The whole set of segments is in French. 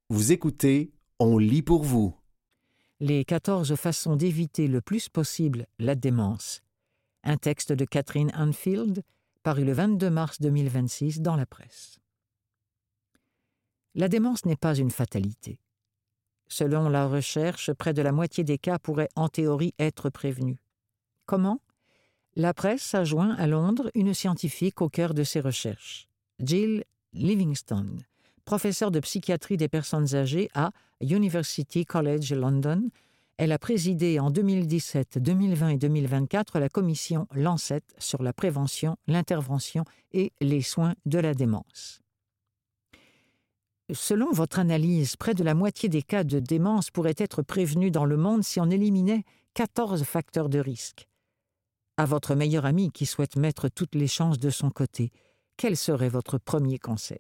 Vous écoutez, on lit pour vous. Les 14 façons d'éviter le plus possible la démence. Un texte de Catherine Anfield, paru le 22 mars 2026 dans la presse. La démence n'est pas une fatalité. Selon la recherche, près de la moitié des cas pourraient en théorie être prévenus. Comment ? La presse a joint à Londres une scientifique au cœur de ses recherches, Jill Livingstone, professeure de psychiatrie des personnes âgées à University College London. Elle a présidé en 2017, 2020 et 2024 la commission Lancet sur la prévention, l'intervention et les soins de la démence. Selon votre analyse, près de la moitié des cas de démence pourraient être prévenus dans le monde si on éliminait 14 facteurs de risque. À votre meilleur ami qui souhaite mettre toutes les chances de son côté, quel serait votre premier conseil ?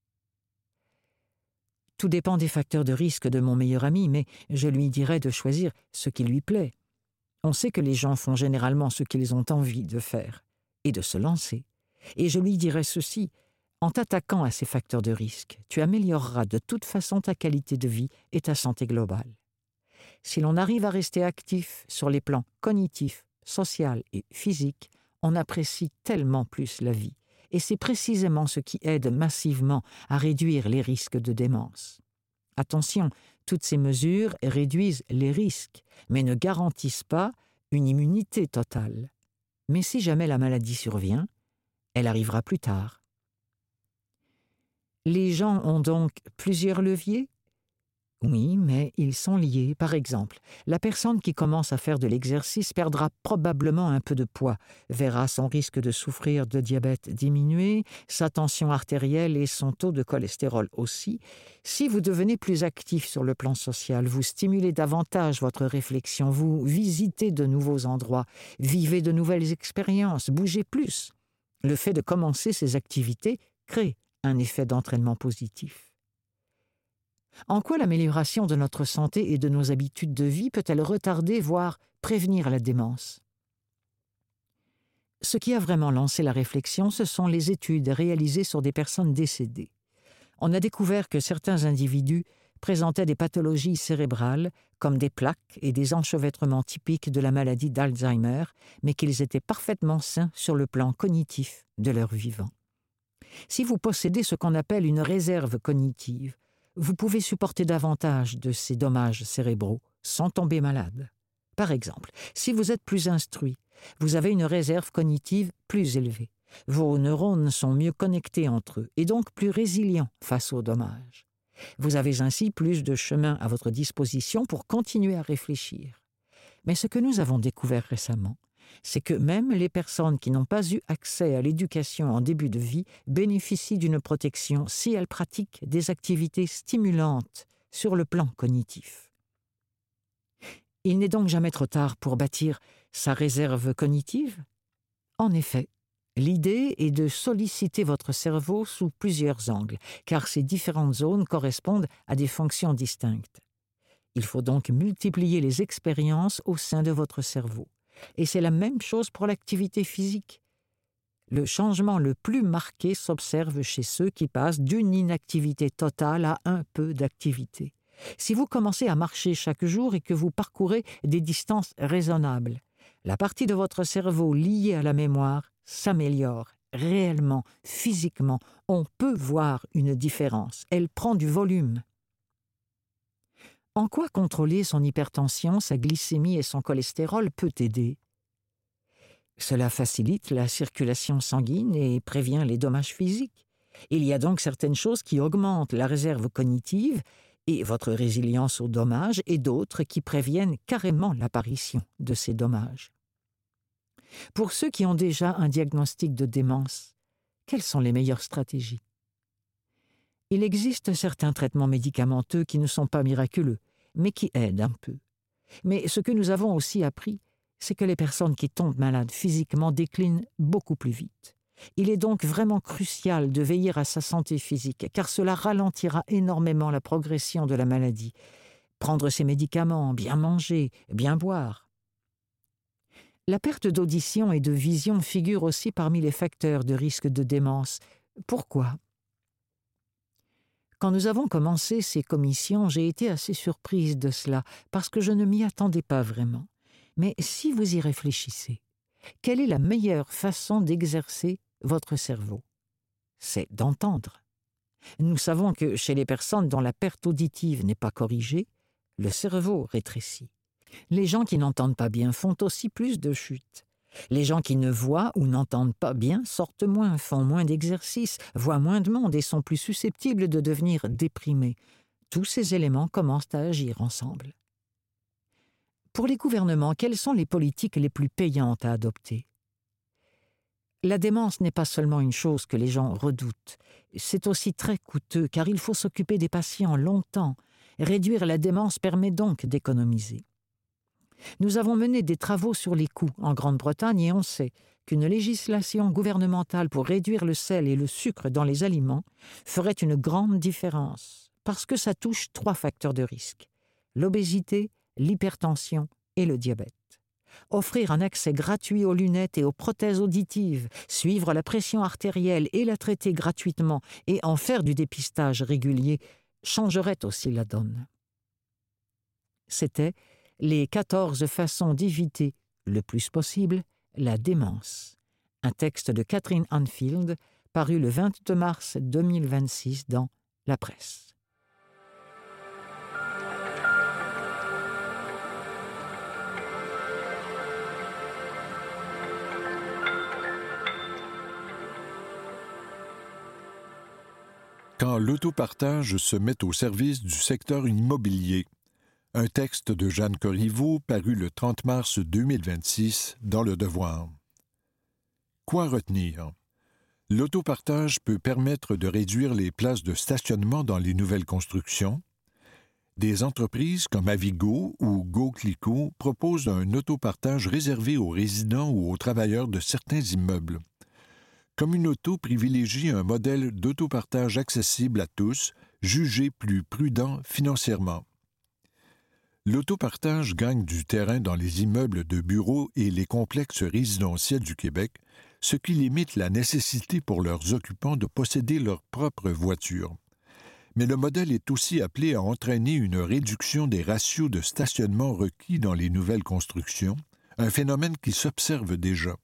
Tout dépend des facteurs de risque de mon meilleur ami, mais je lui dirais de choisir ce qui lui plaît. On sait que les gens font généralement ce qu'ils ont envie de faire et de se lancer. Et je lui dirais ceci, en t'attaquant à ces facteurs de risque, tu amélioreras de toute façon ta qualité de vie et ta santé globale. Si l'on arrive à rester actif sur les plans cognitifs, social et physique, on apprécie tellement plus la vie. Et c'est précisément ce qui aide massivement à réduire les risques de démence. Attention, toutes ces mesures réduisent les risques, mais ne garantissent pas une immunité totale. Mais si jamais la maladie survient, elle arrivera plus tard. Les gens ont donc plusieurs leviers ? Oui, mais ils sont liés. Par exemple, la personne qui commence à faire de l'exercice perdra probablement un peu de poids, verra son risque de souffrir de diabète diminuer, sa tension artérielle et son taux de cholestérol aussi. Si vous devenez plus actif sur le plan social, vous stimulez davantage votre réflexion, vous visitez de nouveaux endroits, vivez de nouvelles expériences, bougez plus. Le fait de commencer ces activités crée un effet d'entraînement positif. En quoi l'amélioration de notre santé et de nos habitudes de vie peut-elle retarder, voire prévenir la démence ? Ce qui a vraiment lancé la réflexion, ce sont les études réalisées sur des personnes décédées. On a découvert que certains individus présentaient des pathologies cérébrales, comme des plaques et des enchevêtrements typiques de la maladie d'Alzheimer, mais qu'ils étaient parfaitement sains sur le plan cognitif de leur vivant. Si vous possédez ce qu'on appelle une réserve cognitive, vous pouvez supporter davantage de ces dommages cérébraux sans tomber malade. Par exemple, si vous êtes plus instruit, vous avez une réserve cognitive plus élevée. Vos neurones sont mieux connectés entre eux et donc plus résilients face aux dommages. Vous avez ainsi plus de chemin à votre disposition pour continuer à réfléchir. Mais ce que nous avons découvert récemment, c'est que même les personnes qui n'ont pas eu accès à l'éducation en début de vie bénéficient d'une protection si elles pratiquent des activités stimulantes sur le plan cognitif. Il n'est donc jamais trop tard pour bâtir sa réserve cognitive ? En effet, l'idée est de solliciter votre cerveau sous plusieurs angles, car ces différentes zones correspondent à des fonctions distinctes. Il faut donc multiplier les expériences au sein de votre cerveau. Et c'est la même chose pour l'activité physique. Le changement le plus marqué s'observe chez ceux qui passent d'une inactivité totale à un peu d'activité. Si vous commencez à marcher chaque jour et que vous parcourez des distances raisonnables, la partie de votre cerveau liée à la mémoire s'améliore réellement, physiquement. On peut voir une différence. Elle prend du volume. En quoi contrôler son hypertension, sa glycémie et son cholestérol peut aider ? Cela facilite la circulation sanguine et prévient les dommages physiques. Il y a donc certaines choses qui augmentent la réserve cognitive et votre résilience aux dommages et d'autres qui préviennent carrément l'apparition de ces dommages. Pour ceux qui ont déjà un diagnostic de démence, quelles sont les meilleures stratégies ? Il existe certains traitements médicamenteux qui ne sont pas miraculeux, mais qui aident un peu. Mais ce que nous avons aussi appris, c'est que les personnes qui tombent malades physiquement déclinent beaucoup plus vite. Il est donc vraiment crucial de veiller à sa santé physique, car cela ralentira énormément la progression de la maladie. Prendre ses médicaments, bien manger, bien boire. La perte d'audition et de vision figure aussi parmi les facteurs de risque de démence. Pourquoi ? Quand nous avons commencé ces commissions, j'ai été assez surprise de cela, parce que je ne m'y attendais pas vraiment. Mais si vous y réfléchissez, quelle est la meilleure façon d'exercer votre cerveau? C'est d'entendre. Nous savons que chez les personnes dont la perte auditive n'est pas corrigée, le cerveau rétrécit. Les gens qui n'entendent pas bien font aussi plus de chutes. Les gens qui ne voient ou n'entendent pas bien sortent moins, font moins d'exercices, voient moins de monde et sont plus susceptibles de devenir déprimés. Tous ces éléments commencent à agir ensemble. Pour les gouvernements, quelles sont les politiques les plus payantes à adopter? La démence n'est pas seulement une chose que les gens redoutent, c'est aussi très coûteux car il faut s'occuper des patients longtemps. Réduire la démence permet donc d'économiser. Nous avons mené des travaux sur les coûts en Grande-Bretagne et on sait qu'une législation gouvernementale pour réduire le sel et le sucre dans les aliments ferait une grande différence parce que ça touche 3 facteurs de risque: l'obésité, l'hypertension et le diabète. Offrir un accès gratuit aux lunettes et aux prothèses auditives, suivre la pression artérielle et la traiter gratuitement et en faire du dépistage régulier changerait aussi la donne. C'était les 14 façons d'éviter le plus possible la démence. Un texte de Catherine Anfield paru le 22 mars 2026 dans La Presse. Quand l'autopartage se met au service du secteur immobilier. Un texte de Jeanne Corriveau paru le 30 mars 2026 dans Le Devoir. Quoi retenir? L'autopartage peut permettre de réduire les places de stationnement dans les nouvelles constructions. Des entreprises comme Avigo ou GoClico proposent un autopartage réservé aux résidents ou aux travailleurs de certains immeubles. Communauto privilégie un modèle d'autopartage accessible à tous, jugé plus prudent financièrement. L'autopartage gagne du terrain dans les immeubles de bureaux et les complexes résidentiels du Québec, ce qui limite la nécessité pour leurs occupants de posséder leur propre voiture. Mais le modèle est aussi appelé à entraîner une réduction des ratios de stationnement requis dans les nouvelles constructions, un phénomène qui s'observe déjà.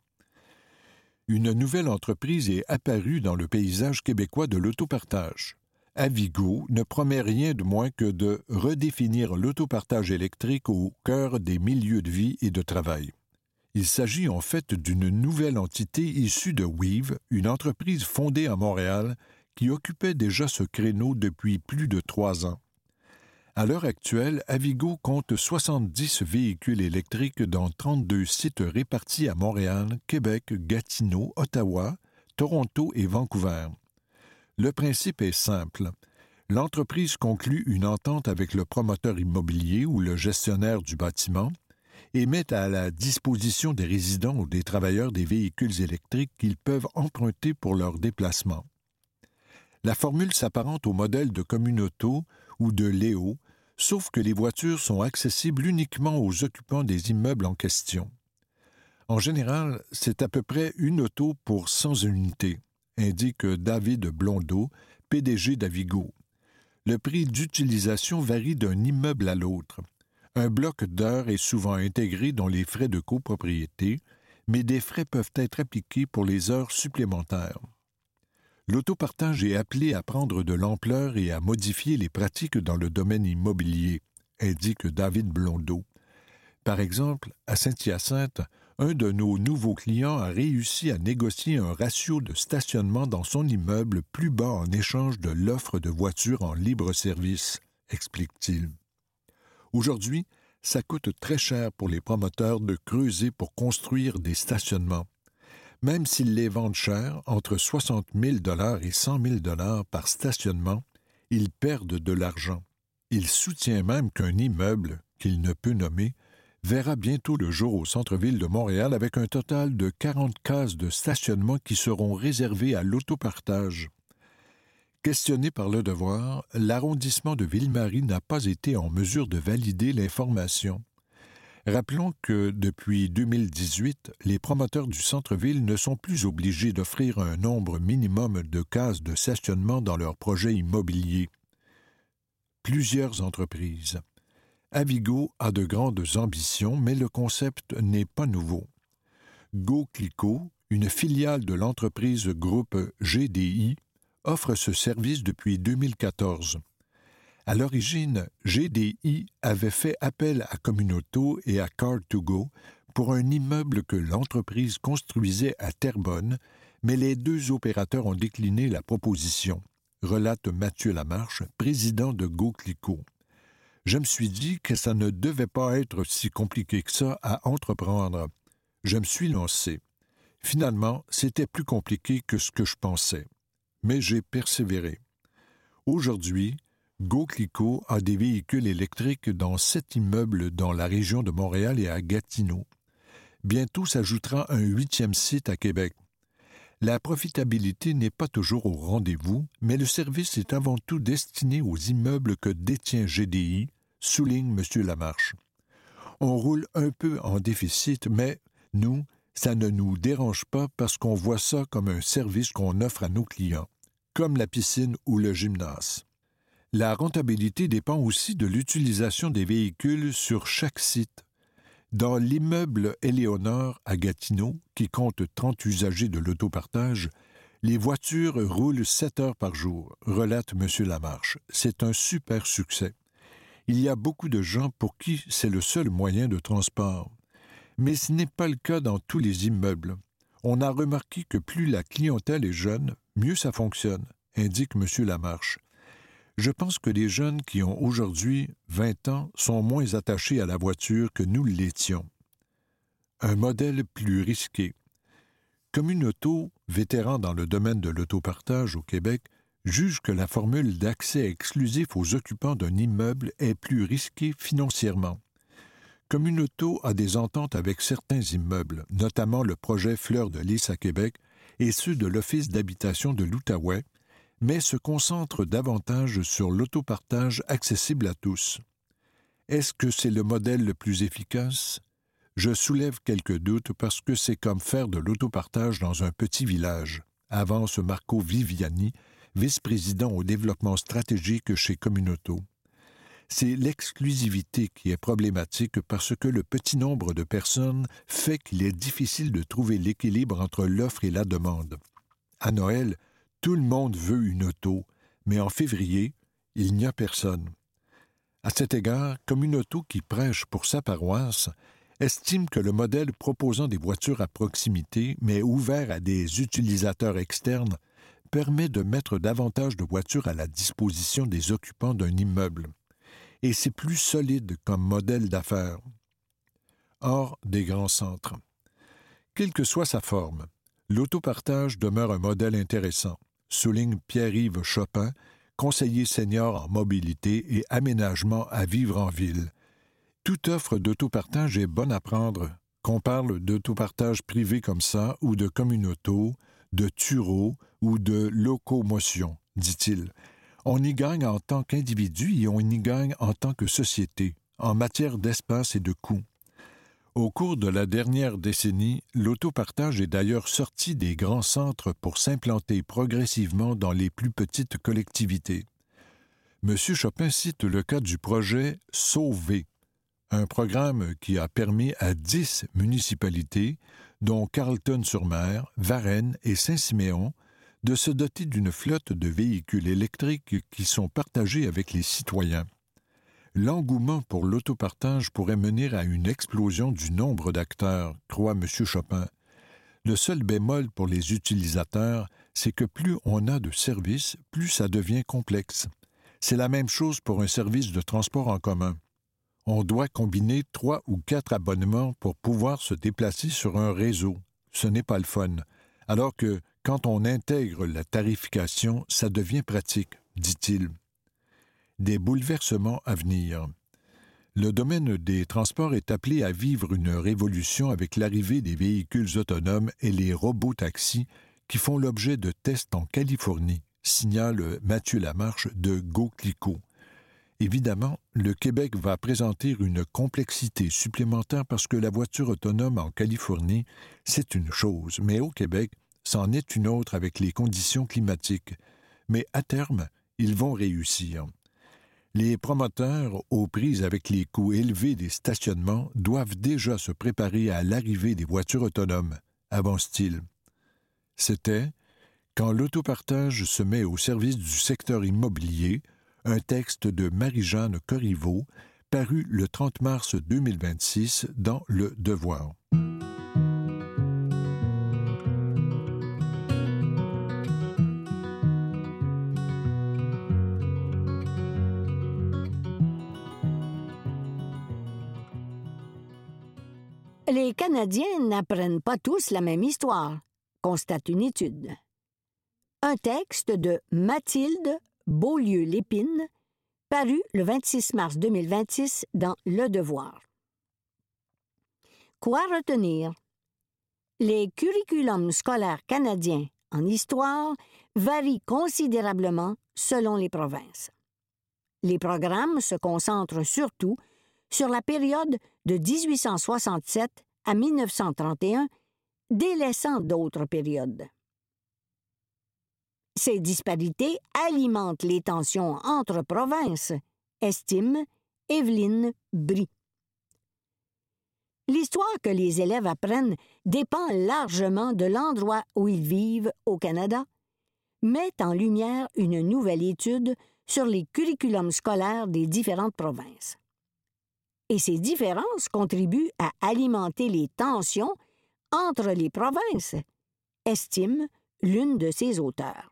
Une nouvelle entreprise est apparue dans le paysage québécois de l'autopartage. Avigo ne promet rien de moins que de redéfinir l'autopartage électrique au cœur des milieux de vie et de travail. Il s'agit en fait d'une nouvelle entité issue de Weave, une entreprise fondée à Montréal qui occupait déjà ce créneau depuis plus de 3 ans. À l'heure actuelle, Avigo compte 70 véhicules électriques dans 32 sites répartis à Montréal, Québec, Gatineau, Ottawa, Toronto et Vancouver. Le principe est simple. L'entreprise conclut une entente avec le promoteur immobilier ou le gestionnaire du bâtiment et met à la disposition des résidents ou des travailleurs des véhicules électriques qu'ils peuvent emprunter pour leur déplacement. La formule s'apparente au modèle de Communauto ou de Léo, sauf que les voitures sont accessibles uniquement aux occupants des immeubles en question. En général, c'est à peu près une auto pour 100 unités, indique David Blondeau, PDG d'Avigo. Le prix d'utilisation varie d'un immeuble à l'autre. Un bloc d'heures est souvent intégré dans les frais de copropriété, mais des frais peuvent être appliqués pour les heures supplémentaires. L'autopartage est appelé à prendre de l'ampleur et à modifier les pratiques dans le domaine immobilier, indique David Blondeau. Par exemple, à Saint-Hyacinthe, un de nos nouveaux clients a réussi à négocier un ratio de stationnement dans son immeuble plus bas en échange de l'offre de voitures en libre service, explique-t-il. Aujourd'hui, ça coûte très cher pour les promoteurs de creuser pour construire des stationnements. Même s'ils les vendent cher, entre 60 000 $ et 100 000 $ par stationnement, ils perdent de l'argent. Il soutient même qu'un immeuble, qu'il ne peut nommer, verra bientôt le jour au centre-ville de Montréal avec un total de 40 cases de stationnement qui seront réservées à l'autopartage. Questionné par Le Devoir, l'arrondissement de Ville-Marie n'a pas été en mesure de valider l'information. Rappelons que depuis 2018, les promoteurs du centre-ville ne sont plus obligés d'offrir un nombre minimum de cases de stationnement dans leurs projets immobiliers, plusieurs entreprises. Avigo a de grandes ambitions, mais le concept n'est pas nouveau. GoClico, une filiale de l'entreprise groupe GDI, offre ce service depuis 2014. À l'origine, GDI avait fait appel à Communauto et à Car2Go pour un immeuble que l'entreprise construisait à Terrebonne, mais les deux opérateurs ont décliné la proposition, relate Mathieu Lamarche, président de GoClico. Je me suis dit que ça ne devait pas être si compliqué que ça à entreprendre. Je me suis lancé. Finalement, c'était plus compliqué que ce que je pensais. Mais j'ai persévéré. Aujourd'hui, GoClico a des véhicules électriques dans 7 immeubles dans la région de Montréal et à Gatineau. Bientôt s'ajoutera un 8e site à Québec. La profitabilité n'est pas toujours au rendez-vous, mais le service est avant tout destiné aux immeubles que détient GDI, souligne M. Lamarche. On roule un peu en déficit, mais nous, ça ne nous dérange pas parce qu'on voit ça comme un service qu'on offre à nos clients, comme la piscine ou le gymnase. La rentabilité dépend aussi de l'utilisation des véhicules sur chaque site. Dans l'immeuble Éléonore à Gatineau, qui compte 30 usagers de l'autopartage, les voitures roulent 7 heures par jour, relate M. Lamarche. C'est un super succès. Il y a beaucoup de gens pour qui c'est le seul moyen de transport. Mais ce n'est pas le cas dans tous les immeubles. On a remarqué que plus la clientèle est jeune, mieux ça fonctionne, indique M. Lamarche. Je pense que les jeunes qui ont aujourd'hui 20 ans sont moins attachés à la voiture que nous l'étions. Un modèle plus risqué. Communauto, vétéran dans le domaine de l'autopartage au Québec, juge que la formule d'accès exclusif aux occupants d'un immeuble est plus risquée financièrement. Communauto a des ententes avec certains immeubles, notamment le projet Fleur de Lys à Québec et ceux de l'Office d'habitation de l'Outaouais, mais se concentre davantage sur l'autopartage accessible à tous. Est-ce que c'est le modèle le plus efficace? Je soulève quelques doutes parce que c'est comme faire de l'autopartage dans un petit village, avance Marco Viviani, vice-président au développement stratégique chez Communauto. C'est l'exclusivité qui est problématique parce que le petit nombre de personnes fait qu'il est difficile de trouver l'équilibre entre l'offre et la demande. À Noël, tout le monde veut une auto, mais en février, il n'y a personne. À cet égard, Communauto, qui prêche pour sa paroisse, estime que le modèle proposant des voitures à proximité, mais ouvert à des utilisateurs externes, permet de mettre davantage de voitures à la disposition des occupants d'un immeuble. Et c'est plus solide comme modèle d'affaires. Hors des grands centres. Quelle que soit sa forme, l'autopartage demeure un modèle intéressant, souligne Pierre-Yves Chopin, conseiller senior en mobilité et aménagement à vivre en ville. Toute offre d'autopartage est bonne à prendre, qu'on parle d'autopartage privé comme ça, ou de Communauto, de Turo ou de locomotion, dit-il. On y gagne en tant qu'individu et on y gagne en tant que société, en matière d'espace et de coût. Au cours de la dernière décennie, l'autopartage est d'ailleurs sorti des grands centres pour s'implanter progressivement dans les plus petites collectivités. M. Chopin cite le cas du projet Sauver, un programme qui a permis à 10 municipalités, dont Carleton-sur-Mer, Varennes et Saint-Siméon, de se doter d'une flotte de véhicules électriques qui sont partagés avec les citoyens. L'engouement pour l'autopartage pourrait mener à une explosion du nombre d'acteurs, croit M. Chopin. Le seul bémol pour les utilisateurs, c'est que plus on a de services, plus ça devient complexe. C'est la même chose pour un service de transport en commun. On doit combiner 3 ou 4 abonnements pour pouvoir se déplacer sur un réseau. Ce n'est pas le fun. Alors que, quand on intègre la tarification, ça devient pratique, dit-il. Des bouleversements à venir. Le domaine des transports est appelé à vivre une révolution avec l'arrivée des véhicules autonomes et les robots-taxis qui font l'objet de tests en Californie, signale Mathieu Lamarche de GoClico. Évidemment, le Québec va présenter une complexité supplémentaire parce que la voiture autonome en Californie, c'est une chose, mais au Québec, c'en est une autre avec les conditions climatiques. Mais à terme, ils vont réussir. Les promoteurs, aux prises avec les coûts élevés des stationnements, doivent déjà se préparer à l'arrivée des voitures autonomes, avance-t-il. C'était « Quand l'autopartage se met au service du secteur immobilier », un texte de Marie-Jeanne Corriveau, paru le 30 mars 2026 dans Le Devoir. Les Canadiens n'apprennent pas tous la même histoire, constate une étude. Un texte de Mathilde Beaulieu-Lépine, paru le 26 mars 2026 dans Le Devoir. Quoi retenir? Les curriculums scolaires canadiens en histoire varient considérablement selon les provinces. Les programmes se concentrent surtout sur la période de 1867 à 1931, délaissant d'autres périodes. Ces disparités alimentent les tensions entre provinces, estime Evelyne Brie. L'histoire que les élèves apprennent dépend largement de l'endroit où ils vivent au Canada, met en lumière une nouvelle étude sur les curriculums scolaires des différentes provinces. Et ces différences contribuent à alimenter les tensions entre les provinces, estime l'une de ses auteurs.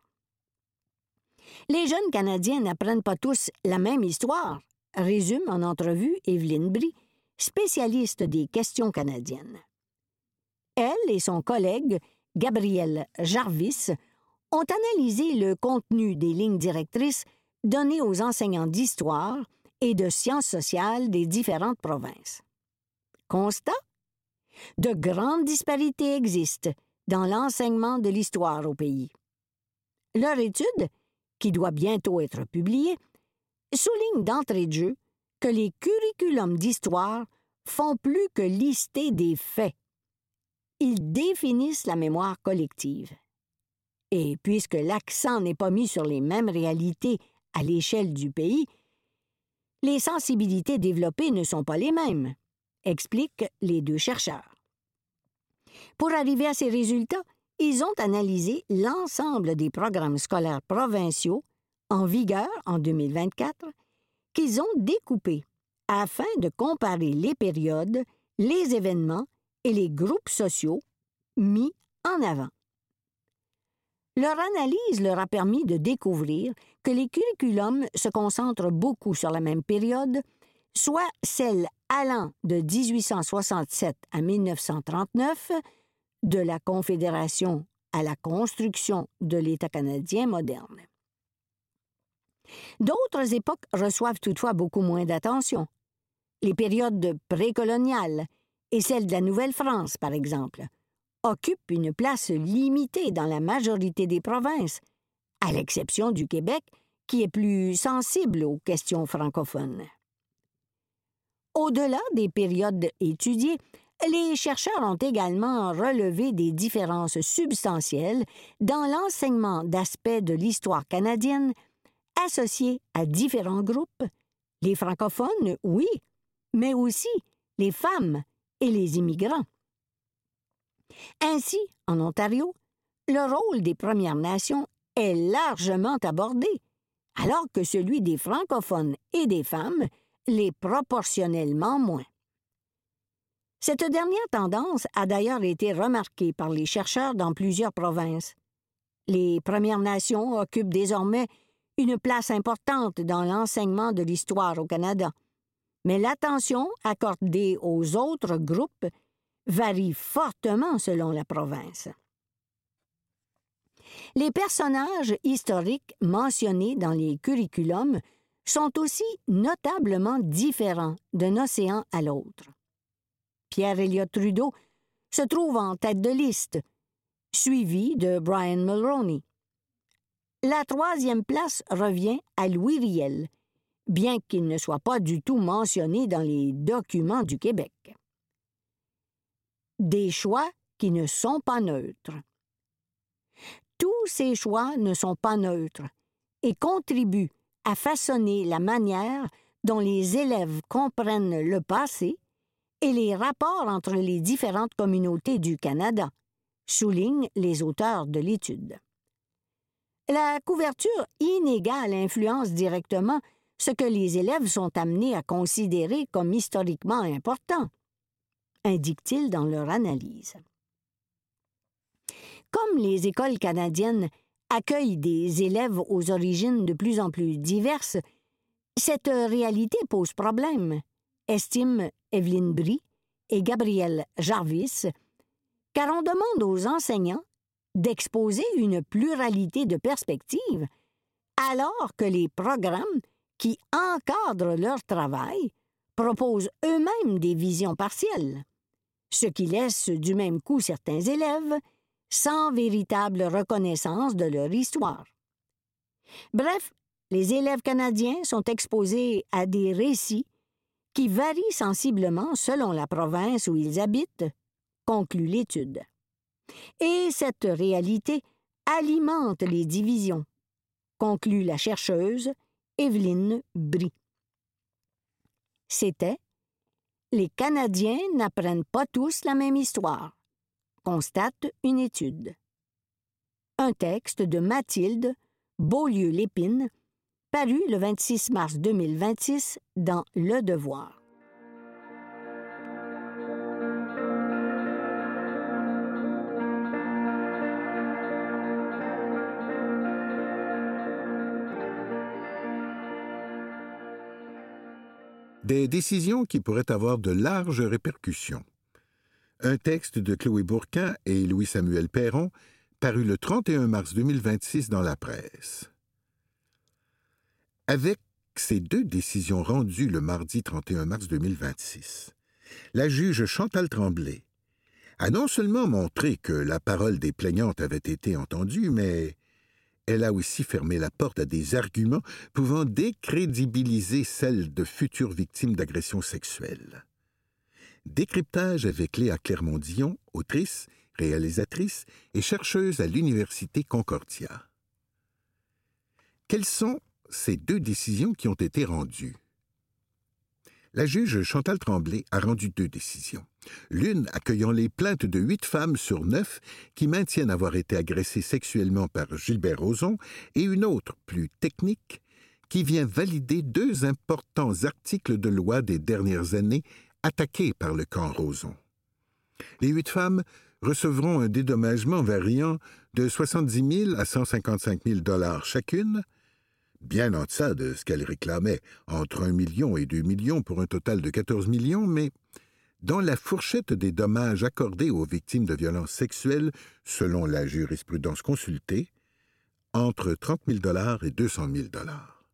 Les jeunes Canadiens n'apprennent pas tous la même histoire, résume en entrevue Evelyne Brie, spécialiste des questions canadiennes. Elle et son collègue, Gabriel Jarvis, ont analysé le contenu des lignes directrices données aux enseignants d'histoire et de sciences sociales des différentes provinces. Constat? De grandes disparités existent dans l'enseignement de l'histoire au pays. Leur étude, qui doit bientôt être publiée, souligne d'entrée de jeu que les curriculums d'histoire font plus que lister des faits. Ils définissent la mémoire collective. Et puisque l'accent n'est pas mis sur les mêmes réalités à l'échelle du pays, les sensibilités développées ne sont pas les mêmes, expliquent les deux chercheurs. Pour arriver à ces résultats, ils ont analysé l'ensemble des programmes scolaires provinciaux en vigueur en 2024 qu'ils ont découpés afin de comparer les périodes, les événements et les groupes sociaux mis en avant. Leur analyse leur a permis de découvrir que les curriculums se concentrent beaucoup sur la même période, soit celle allant de 1867 à 1939, de la Confédération à la construction de l'État canadien moderne. D'autres époques reçoivent toutefois beaucoup moins d'attention. Les périodes précoloniales et celles de la Nouvelle-France, par exemple, occupent une place limitée dans la majorité des provinces, à l'exception du Québec, qui est plus sensible aux questions francophones. Au-delà des périodes étudiées, les chercheurs ont également relevé des différences substantielles dans l'enseignement d'aspects de l'histoire canadienne associés à différents groupes, les francophones, oui, mais aussi les femmes et les immigrants. Ainsi, en Ontario, le rôle des Premières Nations est largement abordé, alors que celui des francophones et des femmes l'est proportionnellement moins. Cette dernière tendance a d'ailleurs été remarquée par les chercheurs dans plusieurs provinces. Les Premières Nations occupent désormais une place importante dans l'enseignement de l'histoire au Canada, mais l'attention accordée aux autres groupes varie fortement selon la province. Les personnages historiques mentionnés dans les curriculums sont aussi notablement différents d'un océan à l'autre. Pierre Elliott Trudeau se trouve en tête de liste, suivi de Brian Mulroney. La troisième place revient à Louis Riel, bien qu'il ne soit pas du tout mentionné dans les documents du Québec. Des choix qui ne sont pas neutres. Tous ces choix ne sont pas neutres et contribuent à façonner la manière dont les élèves comprennent le passé et les rapports entre les différentes communautés du Canada, soulignent les auteurs de l'étude. La couverture inégale influence directement ce que les élèves sont amenés à considérer comme historiquement important, indiquent-ils dans leur analyse. Comme les écoles canadiennes accueillent des élèves aux origines de plus en plus diverses, cette réalité pose problème, estiment Evelyne Brie et Gabrielle Jarvis, car on demande aux enseignants d'exposer une pluralité de perspectives, alors que les programmes qui encadrent leur travail proposent eux-mêmes des visions partielles, ce qui laisse du même coup certains élèves sans véritable reconnaissance de leur histoire. Bref, les élèves canadiens sont exposés à des récits qui varient sensiblement selon la province où ils habitent, conclut l'étude. Et cette réalité alimente les divisions, conclut la chercheuse Evelyne Brie. C'était « Les Canadiens n'apprennent pas tous la même histoire », constate une étude. Un texte de Mathilde Beaulieu-Lépine, paru le 26 mars 2026 dans Le Devoir. Des décisions qui pourraient avoir de larges répercussions. Un texte de Chloé Bourquin et Louis-Samuel Perron, paru le 31 mars 2026 dans la presse. Avec ces deux décisions rendues le mardi 31 mars 2026, la juge Chantal Tremblay a non seulement montré que la parole des plaignantes avait été entendue, mais elle a aussi fermé la porte à des arguments pouvant décrédibiliser celles de futures victimes d'agressions sexuelles. Décryptage avec Léa Clermont-Dion, autrice, réalisatrice et chercheuse à l'Université Concordia. Quelles sont ces deux décisions qui ont été rendues? La juge Chantal Tremblay a rendu deux décisions. L'une accueillant les plaintes de 8 femmes sur 9 qui maintiennent avoir été agressées sexuellement par Gilbert Rozon, et une autre, plus technique, qui vient valider 2 importants articles de loi des dernières années attaqués par le camp Rozon. Les 8 femmes recevront un dédommagement variant de 70 000 à 155 000 $ chacune, bien en deçà de ce qu'elles réclamaient, entre 1 million et 2 millions pour un total de 14 millions, mais dans la fourchette des dommages accordés aux victimes de violences sexuelles, selon la jurisprudence consultée, entre 30 000 $ et 200 000 $.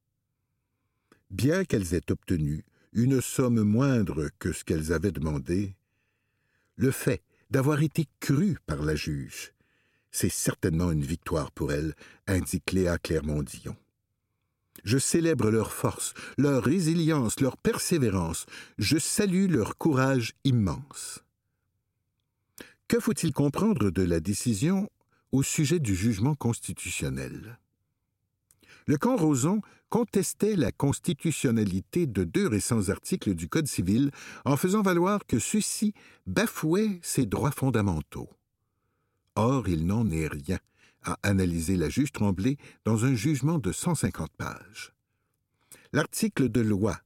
Bien qu'elles aient obtenu une somme moindre que ce qu'elles avaient demandé, le fait d'avoir été crues par la juge, c'est certainement une victoire pour elles, indique Léa Clermont-Dion. Je célèbre leur force, leur résilience, leur persévérance. Je salue leur courage immense. Que faut-il comprendre de la décision au sujet du jugement constitutionnel? Le camp Rozon contestait la constitutionnalité de 2 récents articles du Code civil en faisant valoir que ceux-ci bafouaient ses droits fondamentaux. Or, il n'en est rien, a analysé la juge Tremblay dans un jugement de 150 pages. L'article de loi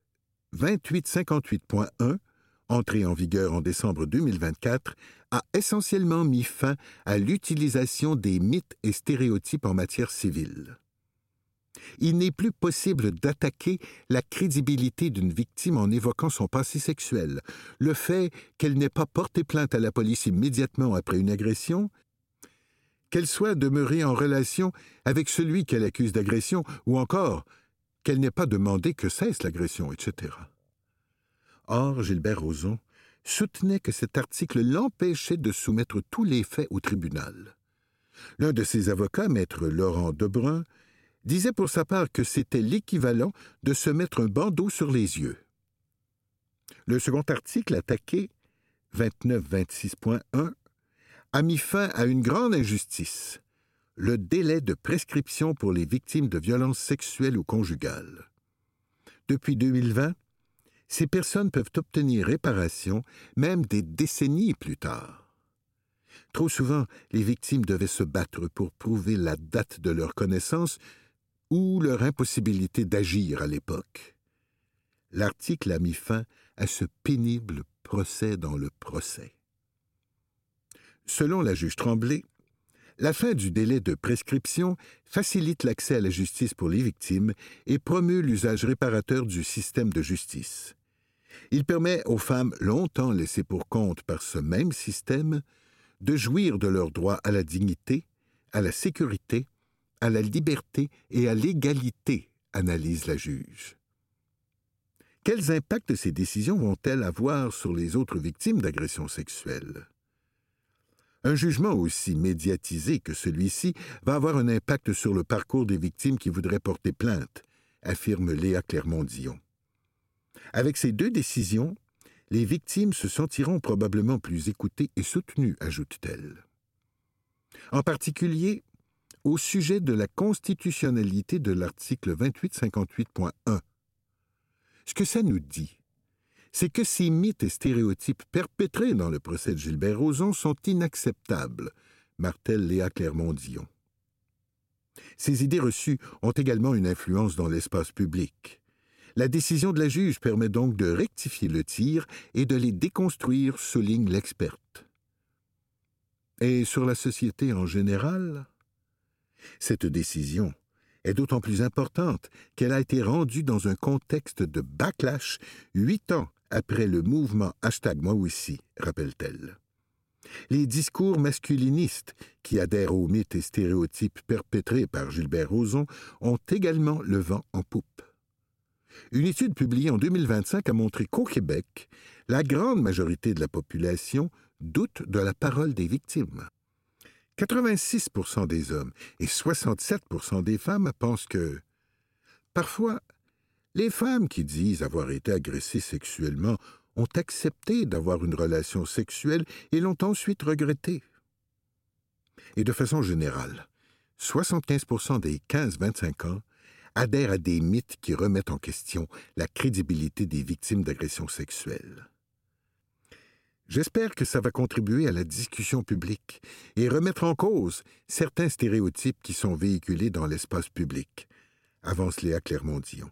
2858.1, entré en vigueur en décembre 2024, a essentiellement mis fin à l'utilisation des mythes et stéréotypes en matière civile. Il n'est plus possible d'attaquer la crédibilité d'une victime en évoquant son passé sexuel, le fait qu'elle n'ait pas porté plainte à la police immédiatement après une agression, qu'elle soit demeurée en relation avec celui qu'elle accuse d'agression, ou encore qu'elle n'ait pas demandé que cesse l'agression, etc. Or, Gilbert Rozon soutenait que cet article l'empêchait de soumettre tous les faits au tribunal. L'un de ses avocats, maître Laurent Debrun, disait pour sa part que c'était l'équivalent de se mettre un bandeau sur les yeux. Le second article attaqué, 2926.1, a mis fin à une grande injustice. le délai de prescription pour les victimes de violences sexuelles ou conjugales. Depuis 2020, ces personnes peuvent obtenir réparation même des décennies plus tard. Trop souvent, les victimes devaient se battre pour prouver la date de leur connaissance ou leur impossibilité d'agir à l'époque. L'article a mis fin à ce pénible procès dans le procès. Selon la juge Tremblay, la fin du délai de prescription facilite l'accès à la justice pour les victimes et promeut l'usage réparateur du système de justice. Il permet aux femmes longtemps laissées pour compte par ce même système de jouir de leurs droits à la dignité, à la sécurité, à la liberté et à l'égalité, analyse la juge. Quels impacts ces décisions vont-elles avoir sur les autres victimes d'agressions sexuelles? Un jugement aussi médiatisé que celui-ci va avoir un impact sur le parcours des victimes qui voudraient porter plainte, affirme Léa Clermont-Dion. Avec ces deux décisions, les victimes se sentiront probablement plus écoutées et soutenues, ajoute-t-elle. En particulier, au sujet de la constitutionnalité de l'article 2858.1. Ce que ça nous dit, c'est que ces mythes et stéréotypes perpétrés dans le procès de Gilbert Rozon sont inacceptables, martèle Léa Clermont-Dion. Ces idées reçues ont également une influence dans l'espace public. La décision de la juge permet donc de rectifier le tir et de les déconstruire, souligne l'experte. Et sur la société en général? Cette décision est d'autant plus importante qu'elle a été rendue dans un contexte de backlash 8 ans après le mouvement #MoiAussi, rappelle-t-elle. Les discours masculinistes qui adhèrent aux mythes et stéréotypes perpétrés par Gilbert Rozon ont également le vent en poupe. Une étude publiée en 2025 a montré qu'au Québec, la grande majorité de la population doute de la parole des victimes. 86% des hommes et 67% des femmes pensent que, parfois, les femmes qui disent avoir été agressées sexuellement ont accepté d'avoir une relation sexuelle et l'ont ensuite regretté. Et de façon générale, 75% des 15-25 ans adhèrent à des mythes qui remettent en question la crédibilité des victimes d'agressions sexuelles. J'espère que ça va contribuer à la discussion publique et remettre en cause certains stéréotypes qui sont véhiculés dans l'espace public, avance Léa Clermont-Dion.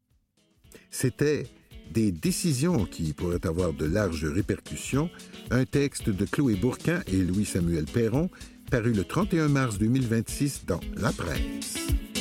C'était « Des décisions qui pourraient avoir de larges répercussions », un texte de Chloé Bourquin et Louis-Samuel Perron, paru le 31 mars 2026 dans La Presse.